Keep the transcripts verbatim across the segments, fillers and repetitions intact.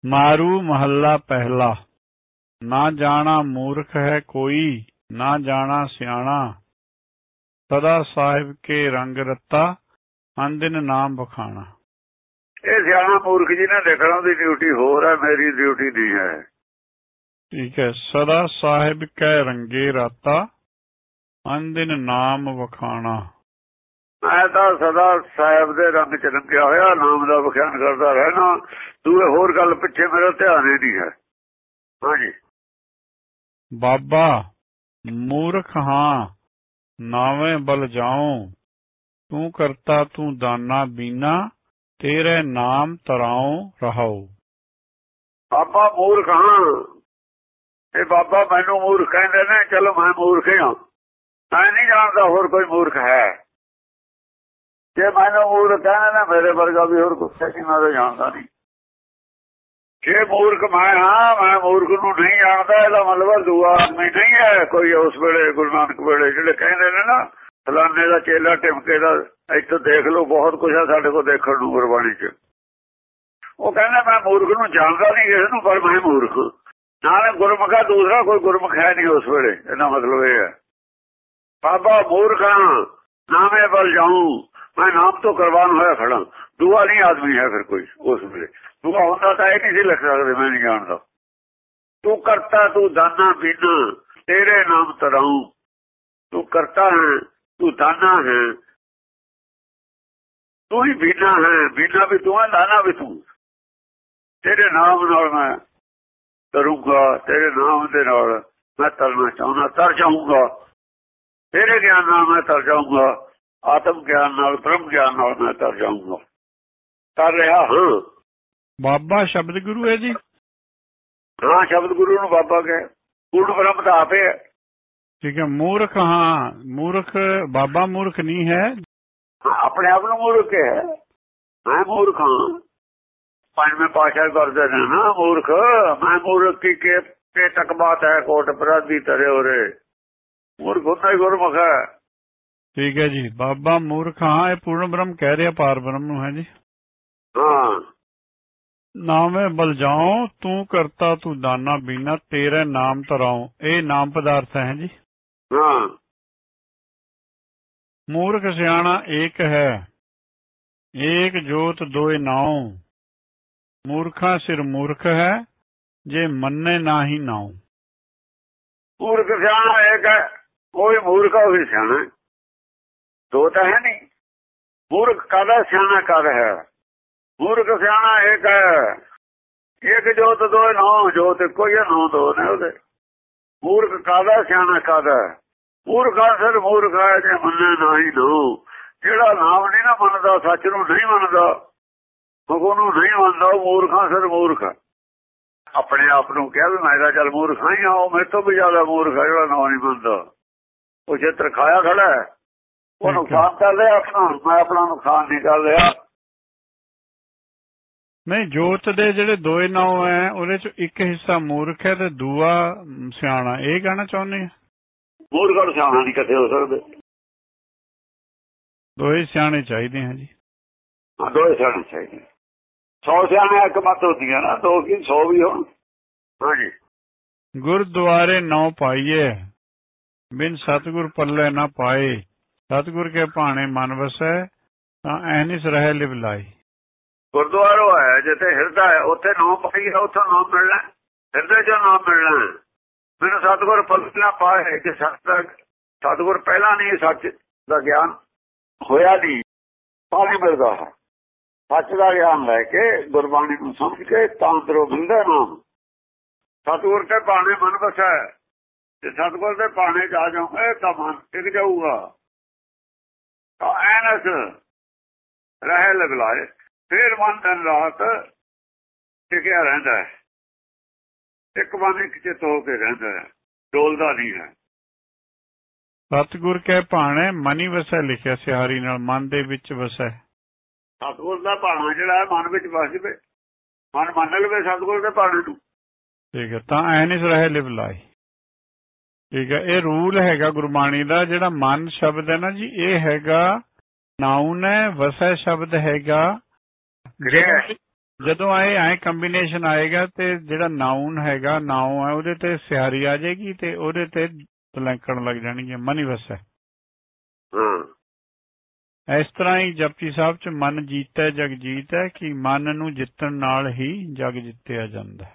मारू महला पहला। ना जाना मूर्ख है कोई, ना जाना सियाणा। सदा साहिब के रंग रत्ता, अंदिन नाम बखाना। ਇਹ ਸਿਆਣਾ ਮੂਰਖ ਜੀ ਨੇ ਦੇਖਣਾ, ਉਹਦੀ ਡਿਊਟੀ ਹੋਰ ਹੈ, ਮੇਰੀ ਡਿਊਟੀ ਨਹੀਂ ਹੈ। ठीक है। सदा साहिब कै रंगे राता, अंदिन नाम वखाना। मैं तो सदा साहिब दे रंग च रंगिया होया नाम का बखान करता रहना। दूए होर गल पिछे मेरा ध्यान ही नहीं है। हाँ जी। बाबा मूर्ख हाँ, नावे बल जाऊं। तू करता तू दाना बीना, तेरे नाम तराऊं रहाऊ। बाबा मूर्ख हाँ, ये बाबा मैनू मूर्ख कहते ने, चलो मैं मूर्ख ही हाँ। मैं नहीं जानता होर कोई मूर्ख है। जे मैनू मूर्ख कहने ने, मेरे वर्गा भी होर कुछ नहीं, मैं तो जानता नहीं। जे मूर्ख मैं हाँ, मैं मूर्ख नू नहीं जानता, इसका मतलब दूआ आदमी नहीं है कोई उस वेले गुरु नानक वेले जिहड़े कहते ने ना फलाने का चेला टिमके का, इत्थे देख लो बहुत कुछ है साडे कोल देखण नूं गुरबाणी च। वो कहने मैं मूर्ख नू जानता नहीं किसी नूं, पर मैं मूर्ख नाले गुरमुखा दूसरा कोई गुरमुख है नहीं उस वेले। इहदा मतलब यह है बाबा मूर्ख हाँ, नामे बल जाऊं। मैं नाम तो कुर्बान होया खड़ा, दूआ नहीं आदमी है फिर कोई उस वेले। दूआ होंदा तां इह नहीं सी लिख सकदे, मैं नहीं जानता। तू करता तू दाना बीना, तेरे नाम तराऊं। तू करता है, तू दाना है, तू ही बीना है। बीना भी तू है, दाना भी तू। तेरे नाम नाल मैं करूंगा, तेरे नाम दे नाल मैं तरना चाहना, तर जाऊंगा। तेरे ज्ञान नाल मैं तर जाऊंगा, आत्म ज्ञान नाल ब्रह्म ज्ञान नाल मैं तर जाऊंगा। कर रहा हाँ। बाबा शब्द गुरु है जी। हाँ शब्द गुरु नूं बाबा कहे, पूर्ण ब्रह्म तो आपे है। ठीक है। मूर्ख हाँ, मूर्ख बाबा मूर्ख नहीं है। हाँ, अपने आप नूं मूर्ख है। मैं मूर्ख हाँ, पंजवें पातशाह करते हैं ना मूर्ख। मैं मूर्ख की के, के तक बात है, कोट अपराधी तरे हो रे। मूर्ख होता ही गुरमुख है। ठीक है जी। बाबा मूर्ख हाँ, ये पूर्ण ब्रह्म कह रहे पार ब्रह्म नूं है जी। हाँ। नामे बल जाऊं, तू करता तू दाना बीना, तेरे नाम तराऊं। ये नाम पदार्थ है जी। हाँ। मूर्ख सियाणा एक है, एक जोत दोए नाऊ। मूर्खा सिर मूर्ख है, जे मन्ने ना ही नाऊ। मूर्ख सियाणा एक है, कोई मूर्ख भी सियाणा है, दो तो है नहीं। मूर्ख कादा सियाणा कद है। मूर्ख सियाणा एक है, एक जोत दो नौ, जोत कोई है, नौ दो ने उहदे। मूर्ख कादा सियाणा कद है। मूर्खा सिर मूर्ख है, जे मन्ने ना ही नाऊ। जेड़ा नाम नहीं ना मनदा, सच नूं नहीं मनदा, हुकम नूं नहीं मनदा, मूर्खा सिर मूर्ख है। अपने आप नूं कहा भी मैं चल मूर्ख ही हाँ, मेरे तो भी ज्यादा मूर्ख है जो नाम नहीं मनता। वो चित्र खाया खड़ा है, वो नुकसान कर लिया अपना, मैं अपना नुकसान नहीं कर लिया। नहीं, जोत दे जेडे दोए नाव है उहदे चों एक हिस्सा मूर्ख है ते दूआ सियाणा, ये कहना चाहुंदे हैं। मूर्ख और सियाणा नहीं इकट्ठे हो सकते, दोए सियाणे चाहिए हैं जी। हाँ दो सियाणे चाहिए। सौ सियाणे एक मत होती है ना, दो की सौ भी हो। हाँ जी। गुरुद्वारे नौ पाइये, बिन सतगुर पल्ले न पाए। सतगुर के भाने मन वसै, तां ऐनिस रहे लिव लाई। गुरुद्वारो है जिथे हिरदा है, उत्थे नौ पाई है, उत्थों नाम मिलना, हिरदे चो नाम मिलना है। मैनू सतगुर पल्ले ना पाए कि सतगुर पहला नहीं, सच का ज्ञान होया नहीं, पानी मिलता है। सच का ज्ञान लैके गुरबाणी को समझ के तांदरों मिलता नाम। सतगुर के भाने मन बसा है, सतगुर के भाने च आ जाऊंगे तो मन टिक जाऊगा, तो ऐनस रहे लगलाए। फिर मन दिन रात टिकया रहता है, एक मन एक चित होके रहता है, डोलदा नहीं है। सतगुर के भाने मनी वसै लिखिया सिहारी नाल, मन दे विच वसै। सतगुर का भाना जिहड़ा है मन विच वस जावे, मन मन लवे सतगुर के भाने नूं। ठीक है। तां ऐनिस रहे लिव लाई। ठीक है। ये रूल हैगा गुरबाणी दा, जिहड़ा मन शब्द है ना जी, ये हैगा नाउन है। वसै शब्द हैगा ਜਦੋਂ ਆਏ ਐ ਕੰਬੀਨੇਸ਼ਨ ਆਏਗਾ ਤੇ ਜਿਹੜਾ ਨਾਉਨ ਹੈਗਾ ਨਾਉ ਹੈ ਉਹਦੇ ਤੇ ਸਿਆਰੀ ਆ ਜਾਏਗੀ ਤੇ ਉਹਦੇ ਤੇ ਤਲੈਂਕਣ ਲੱਗ ਜਾਣਗੀਆਂ ਮਨੀ ਵਸੈ। ਇਸ ਤਰ੍ਹਾਂ ਹੀ ਜਪਜੀ ਸਾਹਿਬ ਚ ਮਨ ਜੀਤੈ ਜਗ ਜੀਤ ਹੈ ਕਿ ਮਨ ਨੂੰ ਜਿੱਤਣ ਨਾਲ ਹੀ ਜਗ ਜਿੱਤਿਆ ਜਾਂਦਾ।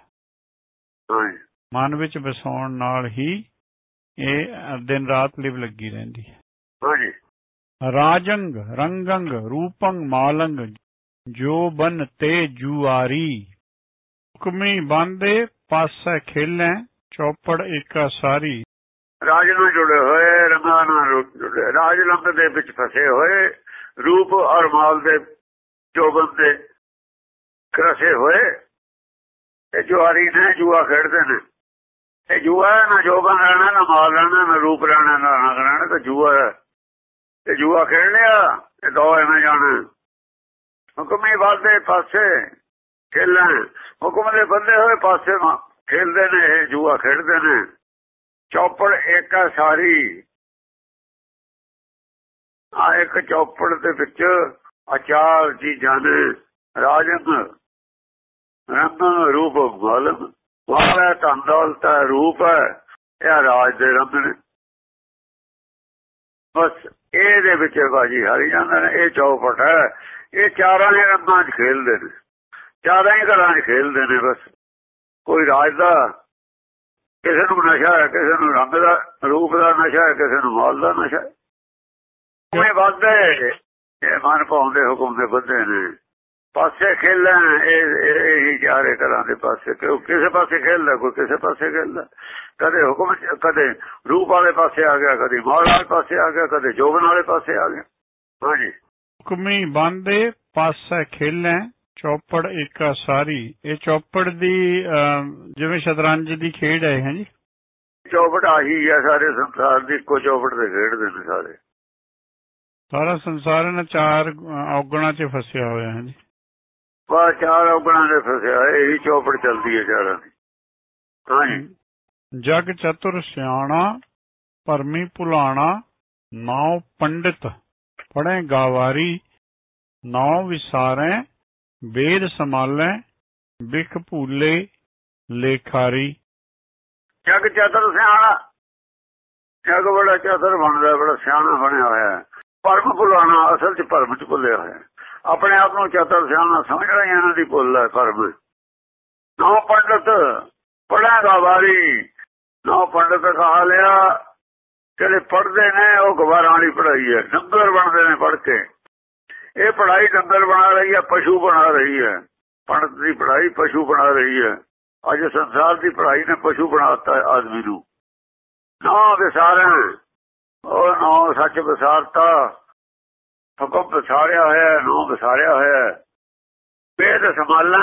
ਮਨ ਵਿੱਚ ਵਸਾਉਣ ਨਾਲ ਹੀ ਇਹ ਦਿਨ ਰਾਤ ਲਿਵ ਲੱਗੀ ਰਹਿੰਦੀ ਹੈ। ਰਾਜੰਗ ਰੰਗੰਗ ਰੂਪੰਗ ਮਾਲੰਗ ਜੋ ਬਨ ਤੇ ਜੁਆਰੀ ਹੁਕਮੀ ਬਾਂਦੇ ਪਾਸੈ ਖੇਲੈ ਚੌਪੜ ਏਕਾ ਸਾਰੀ। ਰਾਜ ਨਾਲ ਜੁੜੇ ਹੋਏ ਰੰਗਾਂ ਨਾਲ ਜੁੜੇ ਰਾਜ ਰੰਗ ਦੇ ਵਿੱਚ ਫਸੇ ਹੋਏ ਰੂਪ ਔਰ ਮਾਲ ਦੇ ਜੋਬਨ ਦੇ ਰਸੇ ਹੋਏ ਇਹ ਜੁਆਰੀ ਨੇ ਜੂਆ ਖੇਡਦੇ ਨੇ। ਇਹ ਜੂਆ ਨਾ ਜੋਬਨ ਰਹਿਣਾ ਨਾ ਮਾਲ ਰਹਿਣਾ ਨਾ ਰੂਪ ਰਹਿਣਾ ਨਾ ਰੰਗ ਰਹਿਣਾ ਤਾਂ ਜੂਆ ਹੈ। ਇਹ ਜੂਆ ਖੇਡ ਲਿਆ ਇਹ ਦੋ ਐਵੇਂ ਜਾਣਾ। ਹੁਕਮੀ ਵਾਦੇ ਪਾਸੇ ਖੇਲਾਂ ਹੁਕਮ ਦੇ ਬੰਦੇ ਹੋਏ ਪਾਸੇ ਖੇਲਦੇ ਨੇ ਇਹ ਜੂਆ ਖੇਡਦੇ ਨੇ। ਚੌਪੜ ਏਕਾ ਸਾਰੀ ਆ ਇੱਕ ਚੌਪੜ ਦੇ ਵਿੱਚ ਅਚਾਰ ਚੀਜ਼ਾਂ ਨੇ ਰਾਜਨ ਰੰਗ ਰੂਪ ਮਾਲਮ ਮਾਲ ਹੈ ਧਨ ਦੌਲਤ ਹੈ ਰੂਪ ਹੈ ਇਹ ਰਾਜ ਦੇ ਰੰਗ ਨੇ। ਬਸ ਇਹਦੇ ਵਿੱਚ ਬਾਜੀ ਹਾਰੀ ਜਾਂਦੇ ਨੇ। ਇਹ ਚੌਪੜ ਹੈ ਇਹ ਚਾਰਾਂ ਹੀ ਰੰਗਾਂ 'ਚ ਖੇਲਦੇ ਨੇ ਚਾਰਾਂ ਹੀ ਘਰਾਂ 'ਚ ਖੇਲਦੇ ਨੇ। ਬਸ ਕੋਈ ਰਾਜ ਦਾ ਕਿਸੇ ਨੂੰ ਨਸ਼ਾ ਹੈ ਕਿਸੇ ਨੂੰ ਰੰਗ ਦਾ ਰੂਪ ਦਾ ਨਸ਼ਾ ਹੈ ਕਿਸੇ ਨੂੰ ਮਾਲ ਦਾ ਨਸ਼ਾ ਹੈ। ਇਹ ਵੱਧਦੇ ਇਹ ਮਨ ਪਾਉਂਦੇ ਹੁਕਮ ਦੇ ਵੱਧੇ ਨੇ ਪਾਸੇ ਖੇਲਾਂ ਇਹ ਹੀ ਚਾਰੇ ਘਰਾਂ ਦੇ ਪਾਸੇ ਕਿਸੇ ਪਾਸੇ ਖੇਲਦਾ ਕੋਈ ਕਿਸੇ ਪਾਸੇ ਖੇਲਦਾ। ਕਦੇ ਹੁਕਮ ਕਦੇ ਰੂਪ ਵਾਲੇ ਪਾਸੇ ਆ ਗਿਆ ਕਦੇ ਮਾਲ ਵਾਲੇ ਪਾਸੇ ਆ ਗਿਆ ਕਦੇ ਜੋਬਨ ਵਾਲੇ ਪਾਸੇ ਆ ਗਿਆ। ਹਾਂਜੀ ਹੁਕਮੀ ਬਾਂਦੇ ਪਾਸੇ ਖੇਲੈ ਚੌਪੜ ਏਕਾ ਸਾਰੀ। ਇਹ ਚੌਪੜ ਦੀ ਜਿਵੇਂ ਸ਼ਤਰੰਜ ਦੀ ਖੇਡ ਹੈ ਹੈ ਜੀ। ਚੌਪੜ ਆਹੀ ਹੈ ਸਾਰੇ ਸੰਸਾਰ ਦੀ ਇੱਕੋ ਚੌਪੜ ਤੇ ਖੇਡਦੇ ਨੇ ਸਾਰੇ। ਸਾਰਾ ਸੰਸਾਰ ਇਹਨਾਂ ਚਾਰ ਔਗਣਾਂ 'ਚ ਫਸਿਆ ਹੋਇਆ ਹੈ ਜੀ। ਬਸ ਚਾਰ ਔਗਣਾਂ ਦੇ ਫਸਿਆ ਇਹੀ ਚੌਪੜ ਚੱਲਦੀ ਹੈ ਚਾਰਾਂ ਦੀ। ਹਾਂਜੀ ਜਗ ਚਤੁਰ ਸਿਆਣਾ ਭਰਮੀ ਭੁਲਾਣਾ ਨਾਉ ਪੰਡਿਤ ਪੜ੍ਹੇ ਗਾਵਾਰੀ ਨਾਉ ਵਿਸਾਰੈ ਵੇਦ ਸੰਭਾਲੈ ਬਿਖ ਭੂਲੇ ਲੇਖਾਰੀ। ਜਗ ਚਤੁਰ ਸਿਆਣਾ ਜਗ ਬੜਾ ਚਤੁਰ ਬਣਦਾ ਬੜਾ ਸਿਆਣਾ ਬਣਿਆ ਹੋਇਆ। ਭਰਮ ਭੁਲਾਣਾ ਅਸਲ 'ਚ ਭਰਮ 'ਚ ਭੁੱਲਿਆ ਹੋਇਆ। ਆਪਣੇ ਆਪ ਨੂੰ ਚਤੁਰ ਸਿਆਣਾ ਸਮਝਣਾ ਹੀ ਇਹਨਾਂ ਦੀ ਭੁੱਲ ਹੈ ਭਰਮ। ਨਾਉ ਪੰਡਿਤ ਪੜ੍ਹੇ ਗਾਵਾਰੀ ਨਾਉ ਪੰਡਿਤ ਕਹਾ ਲਿਆ ਜਿਹੜੇ ਪੜ੍ਹਦੇ ਨੇ ਉਹ ਗਵਾਰਾਂ ਵਾਲੀ ਪੜ੍ਹਾਈ ਹੈ। ਡੰਗਰ ਬਣਦੇ ਨੇ ਪੜ੍ਹ ਕੇ। ਇਹ ਪੜ੍ਹਾਈ ਡੰਗਰ ਬਣਾ ਰਹੀ ਹੈ ਪਸ਼ੂ ਬਣਾ ਰਹੀ ਹੈ। ਪੰਡਤ ਦੀ ਪੜ੍ਹਾਈ ਪਸ਼ੂ ਬਣਾ ਰਹੀ ਹੈ। ਅੱਜ ਸੰਸਾਰ ਦੀ ਪੜ੍ਹਾਈ ਨੇ ਪਸ਼ੂ ਬਣਾ ਦਿੱਤਾ ਆਦਮੀ ਨੂੰ। ਨਾ ਵਿਸਾਰਿਆ ਉਹ ਨਾ ਸੱਚ ਵਿਸਾਰਤਾ ਹੁਕਮ ਵਿਸਾਰਿਆ ਹੋਇਆ ਨਾ ਵਿਸਾਰਿਆ ਹੋਇਆ। ਵੇਦ ਸੰਭਾਲਾਂ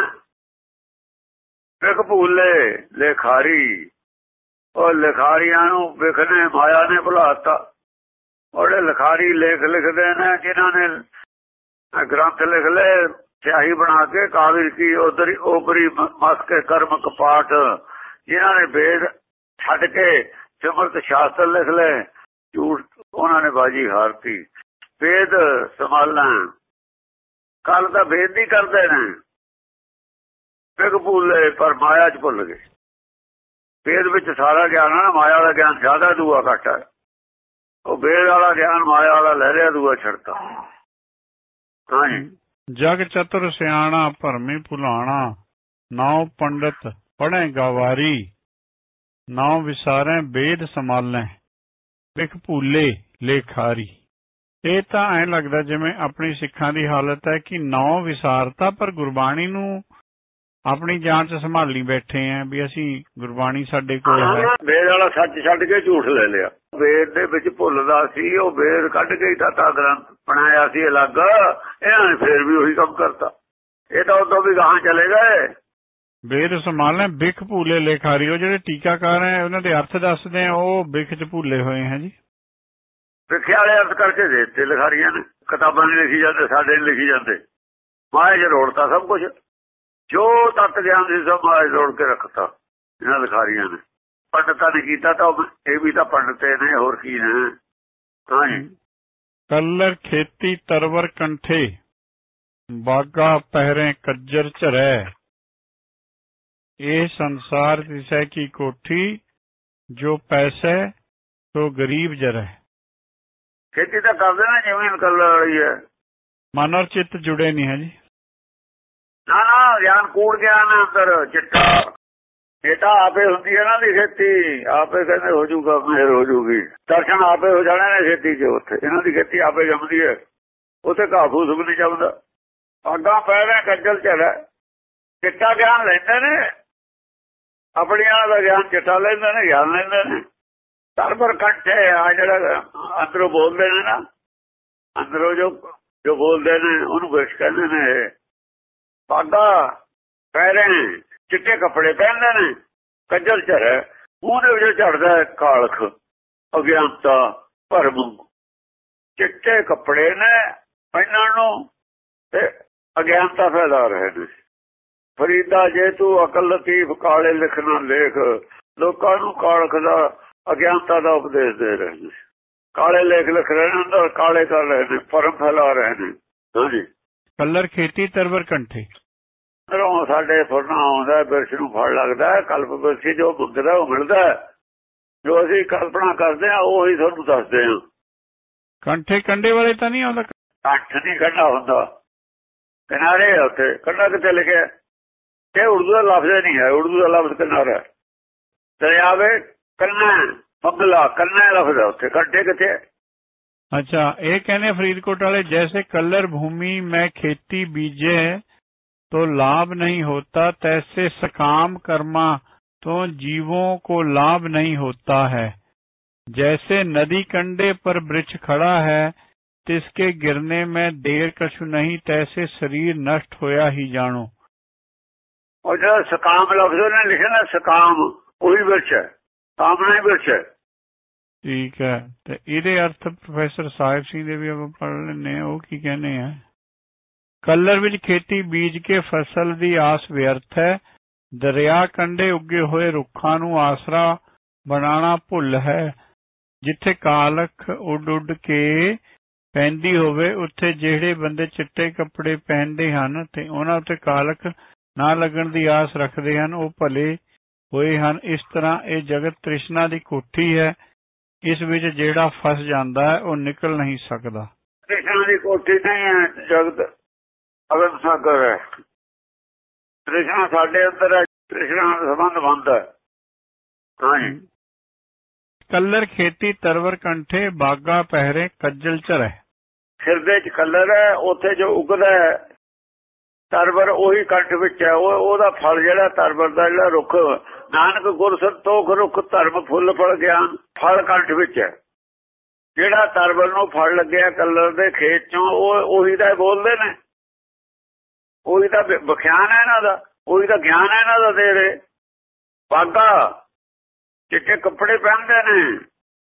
ਬਿਖ ਭੂਲੇ ਲੇਖਾਰੀ ਉਹ ਲਿਖਾਰੀਆਂ ਨੂੰ ਬਿਖ ਨੇ ਮਾਇਆ ਨੇ ਭੁਲਾਤਾ। ਉਹਦੇ ਲਿਖਾਰੀ ਲੇਖ ਲਿਖਦੇ ਨੇ ਜਿਨ੍ਹਾਂ ਨੇ ਗ੍ਰੰਥ ਲਿਖ ਲਏ ਸਿਆਹੀ ਬਣਾ ਕੇ ਕਾਗਜ਼ ਕੀ ਉਧਰ ਓਪਰੀ ਮਸ ਕੇ ਕਰਮ ਕਪਾਟ ਜਿਨ੍ਹਾਂ ਨੇ ਵੇਦ ਛੱਡ ਕੇ ਸਿਮਰਤ ਸ਼ਾਸਤਰ ਲਿਖ ਲਏ ਝੂਠ ਉਹਨਾਂ ਨੇ ਬਾਜੀ ਹਾਰਤੀ। ਵੇਦ ਸੰਭਾਲਾਂ ਕੱਲ ਤਾਂ ਵੇਦ ਹੀ ਕਰਦੇ ਨੇ ਬਿਖ ਭੂਲੇ ਪਰ ਮਾਇਆ 'ਚ ਭੁੱਲ ਗਏ। ਵੇਦ ਵਿੱਚ ਸਾਰਾ ਗਿਆਨ ਹੈ ਮਾਇਆ ਦਾ ਗਿਆਨ ਜ਼ਿਆਦਾ ਦੂਆ ਘੱਟ ਹੈ। ਉਹ ਵੇਦ ਵਾਲਾ ਗਿਆਨ ਮਾਇਆ ਵਾਲਾ ਲੈ ਲਿਆ ਦੂਆ ਛੱਡਤਾ। ਹਾਂਜੀ ਜਗ ਚਤੁਰ ਸਿਆਣਾ ਭਰਮੀ ਭੁਲਾਣਾ ਨਾਉ ਪੰਡਿਤ ਪੜ੍ਹੇ ਗਵਾਰੀ ਨਾਉ ਵਿਸਾਰੈ ਵੇਦ ਸੰਭਾਲੈ ਬਿਖ ਭੂਲੇ ਲੇਖਾਰੀ। ਇਹ ਤਾਂ ਐਂ ਲੱਗਦਾ ਜਿਵੇਂ ਆਪਣੀ ਸਿੱਖਾਂ ਦੀ ਹਾਲਤ ਹੈ ਕਿ ਨੌ ਵਿਸਾਰਤਾ ਪਰ ਗੁਰਬਾਣੀ ਨੂੰ ਆਪਣੀ ਜਾਨ 'ਚ ਸੰਭਾਲੀ ਬੈਠੇ ਆ ਵੀ ਅਸੀਂ ਗੁਰਬਾਣੀ ਸਾਡੇ ਕੋਲ ਹੈ। ਵੇਦ ਵਾਲਾ ਸੱਚ ਛੱਡ ਕੇ ਝੂਠ ਲੈ ਲਿਆ। ਵੇਦ ਦੇ ਵਿੱਚ ਭੁੱਲਦਾ ਸੀ ਉਹ ਵੇਦ ਕੱਢ ਕੇ ਤਾਂ ਗ੍ਰੰਥ ਬਣਾਇਆ ਸੀ ਅਲੱਗ। ਇਹਨਾਂ ਨੇ ਫੇਰ ਵੀ ਉਹੀ ਕੰਮ ਕਰਤਾ। ਇਹ ਤਾਂ ਉਦੋਂ ਵੀ ਗਾਹਾਂ ਚਲੇ ਗਏ। ਵੇਦ ਸੰਭਾਲੈ ਬਿਖ ਭੂਲੇ ਲੇਖਾਰੀ। ਉਹ ਜਿਹੜੇ ਟੀਕਾਕਾਰ ਹੈ ਉਹਨਾਂ ਦੇ ਅਰਥ ਦੱਸਦੇ ਆ ਉਹ ਬਿਖ 'ਚ ਭੁੱਲੇ ਹੋਏ ਹੈ ਜੀ। ਵਿਖਿਆ ਵਾਲੇ ਅਰਥ ਕਰਕੇ ਦੇ ਦਿੱਤੇ ਲਿਖਾਰੀਆਂ ਨੇ। ਕਿਤਾਬਾਂ ਨਹੀਂ ਲਿਖੀ ਜਾਂਦੇ ਸਾਡੇ ਨਹੀਂ ਲਿਖੀ ਜਾਂਦੇ। ਮਾਇਆ 'ਚ ਰੋੜਤਾ ਸਭ ਕੁਛ ਜੋ ਤੱਤ ਗਿਆਨ ਸੀ ਸਭ ਮਾਇਆ 'ਚ ਰੋੜ ਕੇ ਰੱਖਤਾ ਇਹਨਾਂ ਲਿਖਾਰੀਆਂ ਨੇ। ਪੰਡਤਾਂ ਨੇ ਕੀਤਾ ਤਾਂ ਇਹ ਵੀ ਤਾਂ ਪੰਡਤੇ ਨੇ ਹੋਰ ਕੀ ਨੇ। ਹਾਂਜੀ ਕਲਰ ਖੇਤੀ ਤਰਵਰ ਕੰਠੇ बागा पहरे कज्जर झरै। ये संसार तिसै की कोठी, जो पैसे तो गरीब जरै। खेती तो करते ना जमीन कलर वाली है, मन और चित्त जुड़े नहीं है जी। ना ना ज्ञान कूड़ ज्ञान है अंदर चिट्टा। ये तो आपे होती है ना दी खेती, आपे कहते हो जूगा मेहर हो जूगी, दर्शन आपे हो जाने ने खेती च। उत्थे इन्हां दी खेती आपे जमदी है, उत्थे घाह फूस भी नहीं जमदा। आगा पैर कज्जल झरै, चिट्टा ज्ञान लैंदे ने, अपनियां दा ज्ञान चिट्टा लैंदे ने, ज्ञान लैंदे ने। तरबर कंठ है आ जिहड़ा अंदरों बोलदे ने ना, अंदरों जो जो बोलदे ने उहनूं विश कहंदे ने। बागा पैरे चिट्टे कपड़े पहनदे ने, कज्जल झरै, मूंह दे विच झड़दा कालख, अज्ञानता, भरम। चिट्टे कपड़े ने पहनण नूं ते अज्ञानता फैला रहे ने। फरीदा जे तू अकल लतीफ काले लिखना लेख, लोकां नूं कालख दा अज्ञानता का उपदेश दे रहे हैं। काले लेख लिख रहे हैं, अंदर काले कर रहे हैं, भरम फैला रहे हैं। हाँ जी। कलर खेती तरवर कंठे। अंदरों साडे फुरना आउंदा, बिरछ नूं फड़ लगदा है। कल्प बिरछी जो मंगदा वो मिलदा है, जो असीं कल्पना करते हैं ਉਹੀ ਤੁਹਾਨੂੰ ਦੱਸਦੇ ਹਾਂ। कंठे कंडे वाले तो नहीं आउंदा? कंठ नहीं कंडा हुंदा, किनारे है उत्थे। कंडा कित्थे लिखिਆ? ਇਹ ਉਰਦੂ ਦਾ ਲਫ਼ਜ਼ नहीं है, उर्दू का लफ्ज किनारा दरियावे कन्ना मंगला, कन्ना लफ्ज है उत्थे, कंठे कित्थे? अच्छा, ये कहने फरीदकोट वाले जैसे कलर भूमि में खेती बीजे तो लाभ नहीं होता, तैसे सकाम कर्मा तो जीवों को लाभ नहीं होता है। जैसे नदी कंडे पर वृक्ष खड़ा है, तिसके गिरने में देर कछु नहीं, तैसे शरीर नष्ट होया ही जानो। और जो सकाम लफ्ज ने लिखे ना, सकाम वही वृक्ष है, कामना ही वृक्ष है। ठीक है, तो इहदे अर्थ प्रोफेसर साहिब सिंह दे भी ਆਪਾਂ ਪੜ੍ਹ ਲੈਣੇ ਆ। ਉਹ ਕੀ ਕਹਿੰਦੇ ਆ? ਕਲਰ ਵਿੱਚ ਖੇਤੀ ਬੀਜ ਕੇ ਫਸਲ ਦੀ ਆਸ ਵਿਅਰਥ ਹੈ, ਦਰਿਆ ਕੰਢੇ ਉੱਗੇ ਹੋਏ ਰੁੱਖਾਂ ਨੂੰ ਆਸਰਾ ਬਣਾਉਣਾ ਭੁੱਲ ਹੈ। ਜਿੱਥੇ ਕਾਲਖ ਉੱਡ ਉੱਡ ਕੇ ਪੈਂਦੀ ਹੋਵੇ, ਉੱਥੇ ਜਿਹੜੇ ਬੰਦੇ ਚਿੱਟੇ ਕੱਪੜੇ ਪਹਿਨਦੇ ਹਨ ਤੇ ਉਹਨਾਂ ਉੱਤੇ ਕਾਲਖ ਨਾ ਲੱਗਣ ਦੀ ਆਸ ਰੱਖਦੇ ਹਨ, ਉਹ ਭਲੇ ਹੋਏ ਹਨ। ਇਸ ਤਰ੍ਹਾਂ ਇਹ ਜਗਤ ਤ੍ਰਿਸ਼ਨਾ ਦੀ ਕੋਠੀ ਹੈ, ਇਸ ਵਿੱਚ ਜਿਹੜਾ ਫਸ ਜਾਂਦਾ ਹੈ ਉਹ ਨਿਕਲ ਨਹੀਂ ਸਕਦਾ। ਤ੍ਰਿਸ਼ਨਾ ਦੀ ਕੋਠੀ ਨਹੀਂ ਹੈ ਜਗਤ, ਅਗਨ ਸਾਗਰ ਹੈ। ਤ੍ਰਿਸ਼ਨਾ ਸਾਡੇ ਅੰਦਰ ਹੈ, ਤ੍ਰਿਸ਼ਨਾ ਦਾ ਸੰਬੰਧ ਬੰਦ ਹੈ। ਹਾਂਜੀ। ਕਲਰ ਖੇਤੀ ਤਰਵਰ ਕੰਠੇ, ਬਾਗਾ ਪਹਿਰੇ ਕੱਜਲ ਝਰੈ। ਸਿਰ ਦੇ ਚ ਕਲਰ ਹੈ, ਉੱਥੇ ਜੋ ਉਗਦਾ ਹੈ ਤਰਵਰ ਉਹੀ ਕੰਠ ਵਿੱਚ ਹੈ। ਉਹ ਉਹਦਾ ਫਲ ਜਿਹੜਾ ਤਰਵਰ ਦਾ ਜਿਹੜਾ ਰੁੱਖ, ਨਾਨਕ ਗੁਰ ਸੰਤੋਖ ਰੁੱਖ ਧਰਮ ਫੁੱਲ ਫਲ ਗਿਆਨ, ਫਲ ਕੰਠ ਵਿੱਚ ਹੈ। ਜਿਹੜਾ ਤਰਵਰ ਨੂੰ ਫਲ ਲੱਗਿਆ ਕਲਰ ਦੇ ਖੇਤ ਚੋਂ, ਉਹ ਉਹੀ ਤਾਂ ਬੋਲਦੇ ਨੇ, ਉਹੀ ਤਾਂ ਵਿਖਿਆਨ ਹੈ ਇਹਨਾਂ ਦਾ, ਉਹੀ ਤਾਂ ਗਿਆਨ ਹੈ ਇਹਨਾਂ ਦਾ ਦੇ ਰਹੇ। ਬਾਗਾ ਚਿੱਟੇ ਕੱਪੜੇ ਪਹਿਨਦੇ ਨੇ,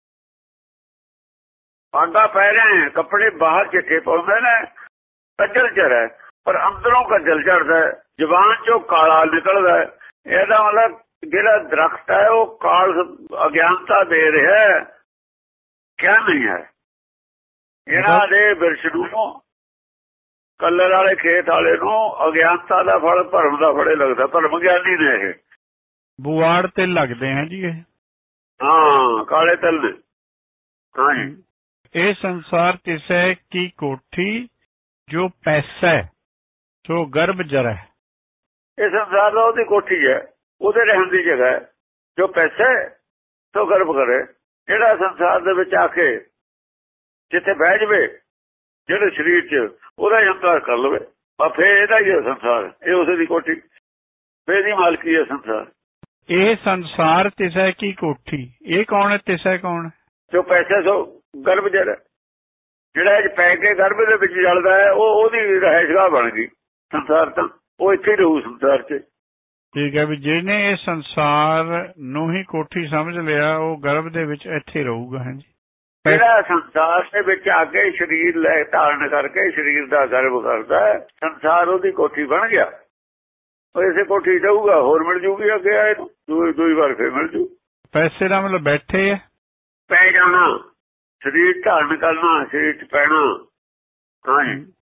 ਬਾਗਾ ਪਹਿਰੇ ਕੱਪੜੇ ਬਾਹਰ ਚਿੱਟੇ ਪਾਉਂਦੇ ਨੇ, ਕੱਜਲ ਝਰੈ, ਪਰ ਅੰਦਰੋਂ ਕੱਜਲ ਝੜਦਾ, ਜ਼ੁਬਾਨ ਚੋਂ ਕਾਲਾ ਨਿਕਲਦਾ। ਇਹਦਾ ਮਤਲਬ ਜਿਹੜਾ ਦਰਖਤ ਹੈ ਉਹ ਕਾਲ ਅਗਿਆਨਤਾ ਦੇ ਰਿਹਾ, ਕਿਆ ਨਹੀਂ ਹੈ। ਇਹਨਾਂ ਦੇ ਬਿਰਛ ਨੂੰ, ਕਲਰ ਵਾਲੇ ਖੇਤ ਵਾਲੇ ਨੂੰ ਅਗਿਆਨਤਾ ਦਾ ਫਲ ਭਰਮ ਦਾ ਫੜੇ ਲੱਗਦਾ। ਭਰਮ ਗਿਆਨੀ ਨੇ ਇਹ। ਬੁਆੜ ਤੇ ਲੱਗਦੇ ਹੈ ਜੀ ਇਹ। ਹਾਂ, ਕਾਲੇ ਤਿਲ ਨੇ। ਹਾਂਜੀ। ਇਹ ਸੰਸਾਰ ਤਿਸੈ ਕੀ ਕੋਠੀ, ਜੋ ਪੈਸੈ ਸੋ ਗਰਭ ਜਰੈ। ਇਹ ਸੰਸਾਰ ਦਾ ਉਹਦੀ ਕੋਠੀ ਹੈ, ਉਹਦੇ ਰਹਿਣ ਦੀ ਜਗ੍ਹਾ ਹੈ। ਜੋ ਪੈਸੇ ਤੋਂ ਗਰਭ ਕਰੇ, ਜਿਹੜਾ ਸੰਸਾਰ ਦੇ ਵਿੱਚ ਆ ਕੇ ਜਿੱਥੇ ਬਹਿ ਜਾਵੇ, ਜਿਹੜੇ ਸਰੀਰ 'ਚ ਉਹਦਾ ਹੰਕਾਰ ਕਰ ਲਵੇ, ਆ ਫੇਰ ਇਹਦਾ ਹੀ ਹੈ ਸੰਸਾਰ। ਇਹ ਉਸੇ ਦੀ ਕੋਠੀ, ਫੇਰ ਦੀ ਮਾਲਕੀ ਹੈ ਸੰਸਾਰ। ਇਹ ਸੰਸਾਰ ਤਿਸੈ ਕੀ ਕੋਠੀ, ਇਹ ਕੌਣ ਹੈ? ਤਿਸੈ ਕੌਣ? ਜੋ ਪੈਸੇ ਸੋ ਗਰਭ ਜਰੈ, ਜਿਹੜਾ ਇਹ ਪੈ ਕੇ ਗਰਭ ਦੇ ਵਿੱਚ ਜਲਦਾ ਹੈ, ਉਹ ਉਹਦੀ ਰਹਿਸ਼ਗਾਹ ਬਣ ਗਈ ਸੰਸਾਰ। ਤਾਂ ਉਹ ਇੱਥੇ ਰਹੂ ਸੰਸਾਰ 'ਚ। ਠੀਕ ਹੈ, ਵੀ ਜਿਹਨੇ ਇਹ ਸੰਸਾਰ ਨੂੰ ਹੀ ਕੋਠੀ ਸਮਝ ਲਿਆ, ਉਹ ਗਰਭ ਦੇ ਵਿੱਚ ਇੱਥੇ ਰਹੂਗਾ। ਹਾਂਜੀ। ਜਿਹੜਾ ਸੰਸਾਰ ਦੇ ਵਿੱਚ ਆ ਕੇ ਸਰੀਰ ਲੈ ਧਾਰਨ ਕਰਕੇ ਸਰੀਰ ਦਾ ਗਰਭ ਕਰਦਾ, ਸੰਸਾਰ ਉਹਦੀ ਕੋਠੀ ਬਣ ਗਿਆ। ਉਹ ਇਸੇ ਕੋਠੀ ਰਹੂਗਾ, ਹੋਰ ਮਿਲ ਜੂਗੀ ਅੱਗੇ ਆਏ ਨੂੰ, ਦੂਈ ਦੂਈ ਵਾਰ ਫੇਰ ਮਿਲ ਜੂ। ਪੈਸੇ ਦਾ ਮਤਲਬ ਬੈਠੇ ਹੈ, ਪੈ ਜਾਣਾ, ਸਰੀਰ ਧਾਰਨ ਕਰਨਾ, ਸਰੀਰ 'ਚ ਪੈਣਾ। ਹਾਂਜੀ।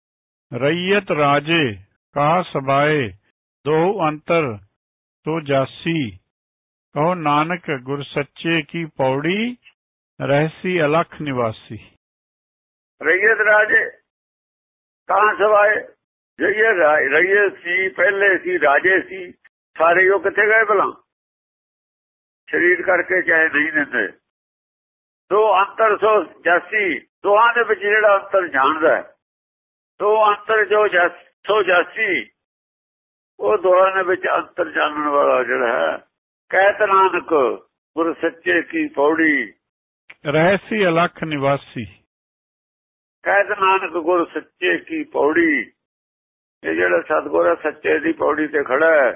रैयत राजे कहा सबाए दो अंतर तो जासी कहो नानक गुर सच्चे की पौड़ी रहसी अलख निवासी। रैयत राजे कहाँ सबाए, रैयत रैयत सी पहले सी राजे सी सारे ਉਹ ਕਿੱਥੇ ਗਏ ਭਲਾ, ਸ਼ਰੀਰ ਕਰਕੇ ਚਾਹੇ ਨਹੀਂ ਦਿੰਦੇ। ਦੋ ਅੰਤਰ ਸੋ ਜਾਸੀ, ਦੋਹਾਂ ਦੇ ਵਿੱਚ ਜਿਹੜਾ ਅੰਤਰ ਜਾਣਦਾ ਹੈ, ਦੋ ਅੰਤਰ ਜੋ ਜਸ ਸੋ ਜਾਸੀ, ਉਹ ਦੋਹਾਂ ਦੇ ਵਿੱਚ ਅੰਤਰ ਜਾਣਨ ਵਾਲਾ ਜਿਹੜਾ ਹੈ। ਕਹਿਤ ਨਾਨਕ ਗੁਰ ਸੱਚੇ ਕੀ ਪੌੜੀ रहसी अलख निवासी। ਕਹਿਤ ਨਾਨਕ ਗੁਰ ਸੱਚੇ ਕੀ ਪੌੜੀ, ਇਹ ਜਿਹੜਾ ਸਤਿਗੁਰ ਹੈ ਸੱਚੇ ਦੀ ਪੌੜੀ ਤੇ ਖੜਾ ਹੈ।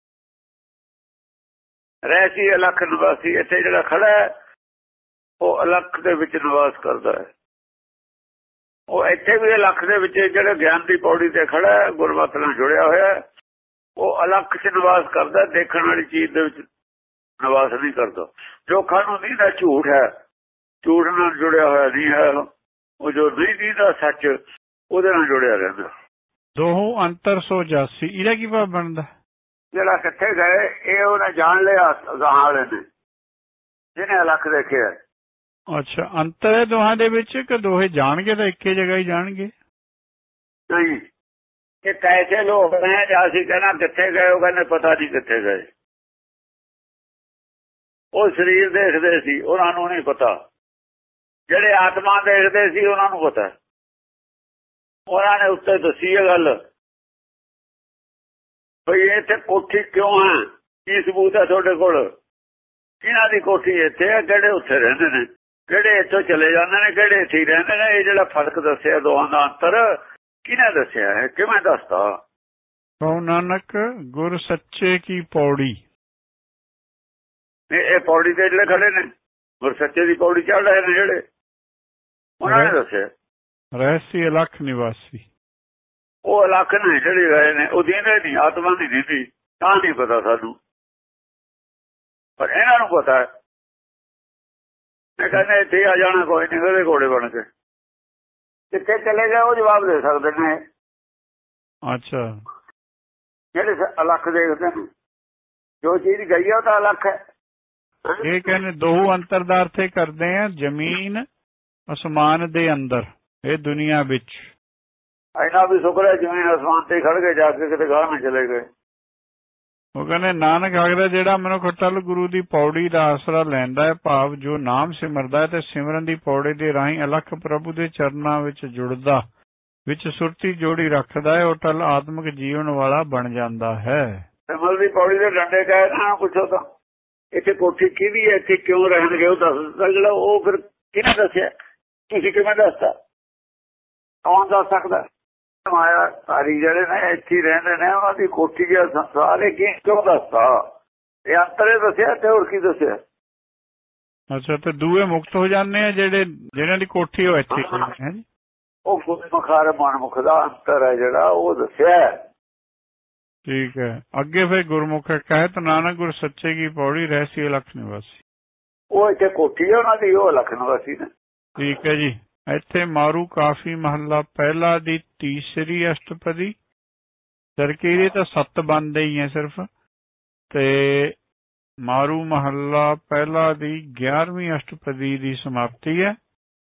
ਰਹਿਸੀ ਅਲਖ ਨਿਵਾਸੀ, ਇੱਥੇ ਜਿਹੜਾ ਖੜਾ ਹੈ ਉਹ ਅਲਖ ਦੇ ਵਿੱਚ ਨਿਵਾਸ ਕਰਦਾ ਹੈ। ਉਹ ਇੱਥੇ ਵੀ ਅਲਖ ਦੇ ਵਿੱਚ ਜਿਹੜਾ ਗਿਆਨ ਦੀ ਪੌੜੀ ਤੇ ਖੜਾ ਹੈ, ਗੁਰਮਤਿ ਨਾਲ ਜੁੜਿਆ ਹੋਇਆ, ਉਹ ਅਲਖ 'ਚ ਨਿਵਾਸ ਕਰਦਾ, ਦੇਖਣ ਵਾਲੀ ਚੀਜ਼ ਦੇ ਵਿੱਚ ਨਿਵਾਸ ਨਹੀਂ ਕਰਦਾ। ਜੋਖਾ ਨੂੰ ਨਹੀਂ ਦਾ ਝੂਠ ਹੈ, ਝੂਠ ਨਾਲ ਜੁੜਿਆ ਹੋਇਆ ਨਹੀਂ ਹੈ। ਉਹ ਜੋ ਨਹੀਂ ਦੀਦਾ ਸੱਚ, ਉਹਦੇ ਨਾਲ ਜੁੜਿਆ ਰਹਿੰਦਾ। ਦੋਹੋਂ ਅੰਤਰ ਸੋ ਜਾਸੀ, ਇਹਦਾ ਕੀ ਭਾਵ ਬਣਦਾ? ਜਿਹੜਾ ਕਿੱਥੇ ਗਏ ਇਹ ਉਹਨੇ ਜਾਣ ਲਿਆ ਗਾਹਾਂ ਵਾਲੇ ਨੇ, ਜਿਹਨੇ ਅਲਖ ਦੇਖਿਆ। ਅੱਛਾ, ਅੰਤਰ ਹੈ ਦੋਹਾਂ ਦੇ ਵਿੱਚ ਕਿ ਦੋਹੇ ਜਾਣਗੇ ਤਾਂ ਇੱਕੇ ਜਗ੍ਹਾ ਹੀ ਜਾਣਗੇ? ਨਹੀਂ, ਇਹ ਕੈਸੇ ਲੋਕ ਨੇ, ਅਸੀਂ ਕਹਿਣਾ ਕਿੱਥੇ ਗਏ, ਉਹ ਕਹਿੰਦੇ ਪਤਾ ਨਹੀਂ ਕਿੱਥੇ ਗਏ। ਉਹ ਸਰੀਰ ਦੇਖਦੇ ਸੀ, ਉਹਨਾਂ ਨੂੰ ਨਹੀਂ ਪਤਾ। ਜਿਹੜੇ ਆਤਮਾ ਦੇਖਦੇ ਸੀ ਉਹਨਾਂ ਨੂੰ ਪਤਾ। ਉਹਨਾਂ ਨੇ ਉੱਤੇ ਦੱਸੀ ਇਹ ਗੱਲ ਬਈ ਇੱਥੇ ਕੋਠੀ ਕਿਉਂ ਹੈ, ਕੀ ਸਬੂਤ ਹੈ ਤੁਹਾਡੇ ਕੋਲ, ਕਿਹਨਾਂ ਦੀ ਕੋਠੀ ਇੱਥੇ ਹੈ, ਕਿਹੜੇ ਉੱਥੇ ਰਹਿੰਦੇ ਨੇ, ਕਿਹੜੇ ਇੱਥੋਂ ਚਲੇ ਜਾਂਦੇ ਨੇ, ਕਿਹੜੇ ਇੱਥੇ ਹੀ ਰਹਿੰਦੇ ਨੇ। ਇਹ ਜਿਹੜਾ ਫਰਕ ਦੱਸਿਆ ਦੋਹਾਂ ਦਾ ਅੰਤਰ, ਕਿਹਨੇ ਦੱਸਿਆ ਹੈ, ਕਿਵੇਂ ਦੱਸਦਾ? ਕਹੋ ਨਾਨਕ ਗੁਰ ਸੱਚੇ ਕੀ ਪੌੜੀ, ਇਹ ਪੌੜੀ ਤੇ ਜਿਹੜੇ ਖੜੇ ਨੇ ਗੁਰ ਸੱਚੇ ਦੀ ਪੌੜੀ ਚੜ੍ਹ ਰਹੇ ਨੇ ਜਿਹੜੇ, ਉਹਨਾਂ ਨੇ ਦੱਸਿਆ। ਰਹਿਸੀ ਅਲਖ ਨਿਵਾਸੀ, ਉਹ ਅਲਖ ਨੇ ਜਿਹੜੇ ਗਏ ਨੇ, ਉਹ ਦੀਂਦੇ ਨਹੀਂ, ਆਤਮਾ ਨਹੀਂ ਦੀਂਦੀ, ਤਾਂ ਨਹੀਂ ਪਤਾ ਸਾਨੂੰ, ਪਰ ਇਹਨਾਂ ਨੂੰ ਪਤਾ ਹੈ। ਇਹ ਕਹਿੰਦੇ ਇੱਥੇ ਆ ਜਾਣਾ, ਕੋਈ ਨਹੀਂ, ਉਹਦੇ ਘੋੜੇ ਬਣ ਕੇ ਕਿੱਥੇ ਚਲੇ ਗਏ ਉਹ ਜਵਾਬ ਦੇ ਸਕਦੇ ਨੇ। ਅੱਛਾ, ਜਿਹੜੇ ਅਲਖ ਦੇਖਦੇ ਨੇ, ਜੋ ਚੀਜ਼ ਗਈ ਹੈ ਉਹ ਤਾਂ ਅਲਖ ਹੈ। ਇਹ ਕਹਿੰਦੇ ਦੋ ਅੰਤਰ ਦਾ ਅਰਥ ਕਰਦੇ ਆ, ਜ਼ਮੀਨ ਅਸਮਾਨ ਦੇ ਅੰਦਰ, ਇਹ ਦੁਨੀਆ ਵਿੱਚ। ਇੰਨਾ ਵੀ ਸ਼ੁਕਰ ਹੈ ਜ਼ਮੀਨ ਅਸਮਾਨ ਤੇ ਖੜ ਕੇ ਜਾ ਕੇ ਕਿਤੇ ਗਾਹ ਨਾ ਚਲੇ ਗਏ। ਉਹ ਕਹਿੰਦੇ ਨਾਨਕ ਆਖਦਾ ਜਿਹੜਾ ਮਨੁੱਖ ਅਟਲ ਗੁਰੂ ਦੀ ਪੌੜੀ ਦਾ ਆਸਰਾ ਲੈਂਦਾ ਹੈ, ਭਾਵ ਜੋ ਨਾਮ ਸਿਮਰਦਾ ਹੈ ਤੇ ਸਿਮਰਨ ਦੀ ਪੌੜੀ ਦੇ ਰਾਹੀਂ ਅਲਖ ਪ੍ਰਭੂ ਦੇ ਚਰਨਾਂ ਵਿੱਚ ਜੁੜਦਾ, ਵਿੱਚ ਸੁਰਤੀ ਜੋੜੀ ਰੱਖਦਾ ਹੈ, ਉਹ ਅਟਲ ਆਤਮਿਕ ਜੀਵਨ ਵਾਲਾ ਬਣ ਜਾਂਦਾ ਹੈ। ਸਿਮਰਨ ਦੀ ਪੌੜੀ ਦੇ ਡੰਡੇ ਕਹੇ ਨਾ ਪੁੱਛੋ ਤਾਂ ਇੱਥੇ ਕੋਠੀ ਕਿਹਦੀ ਹੈ, ਇੱਥੇ ਕਿਉਂ ਰਹਿਣਗੇ, ਉਹ ਦੱਸ ਦਿੱਤਾ। ਜਿਹੜਾ ਉਹ ਫਿਰ ਕਿਹਨੇ ਦੱਸਿਆ, ਤੁਸੀਂ ਕਿਵੇਂ ਦੱਸਦਾ, ਕੌਣ ਦੱਸ ਸਕਦਾ? ਮਾਇਆ ਸਾਰੀ ਜਿਹੜੇ ਨੇ ਇੱਥੇ ਰਹਿੰਦੇ ਨੇ, ਉਹਨਾਂ ਦੀ ਕੋਠੀ ਦੇ ਸਾਰੇ ਕਿਉਂ ਦੱਸਦਾ? ਇਹ ਅੰਤਰੇ ਦੱਸਿਆ ਤੇ ਹੋਰ ਕੀ ਦੱਸਿਆ? ਅੱਛਾ, ਤੇ ਦੂਏ ਮੁਕਤ ਹੋ ਜਾਂਦੇ ਆ ਜਿਹੜੇ ਜਿਹਨਾਂ ਦੀ ਕੋਠੀ ਉਹ ਇੱਥੇ ਹੈ ਜੀ। ਉਹ ਗੁਰਮੁਖਾਰ ਮਨਮੁਖ ਦਾ ਅੰਤਰ ਹੈ ਜਿਹੜਾ, ਉਹ ਦੱਸਿਆ। ਠੀਕ ਹੈ, ਅੱਗੇ ਫਿਰ ਗੁਰਮੁਖ ਕਹਿਤ ਨਾਨਕ ਗੁਰ ਸੱਚੇ ਕੀ ਪੌੜੀ ਰਹਿਸੀ ਅਲਖ ਨਿਵਾਸੀ, ਉਹ ਇੱਥੇ ਕੋਠੀ ਹੈ ਉਹਨਾਂ ਦੀ, ਉਹ ਅਲਖ ਨਿਵਾਸੀ ਨੇ। ਠੀਕ ਹੈ ਜੀ। ਇੱਥੇ ਮਾਰੂ ਕਾਫੀ ਮਹੱਲਾ ਪਹਿਲਾ ਦੀ ਤੀਸਰੀ ਅਸ਼ਟਪਦੀ, ਤਰਕੀਰੇ ਤਾਂ ਸੱਤ ਬਣਦੇ ਹੀ ਹੈ ਸਿਰਫ, ਤੇ ਮਾਰੂ ਮਹੱਲਾ ਪਹਿਲਾ ਦੀ ਗਿਆਰਵੀਂ ਅਸ਼ਟਪਦੀ ਦੀ ਸਮਾਪਤੀ ਹੈ।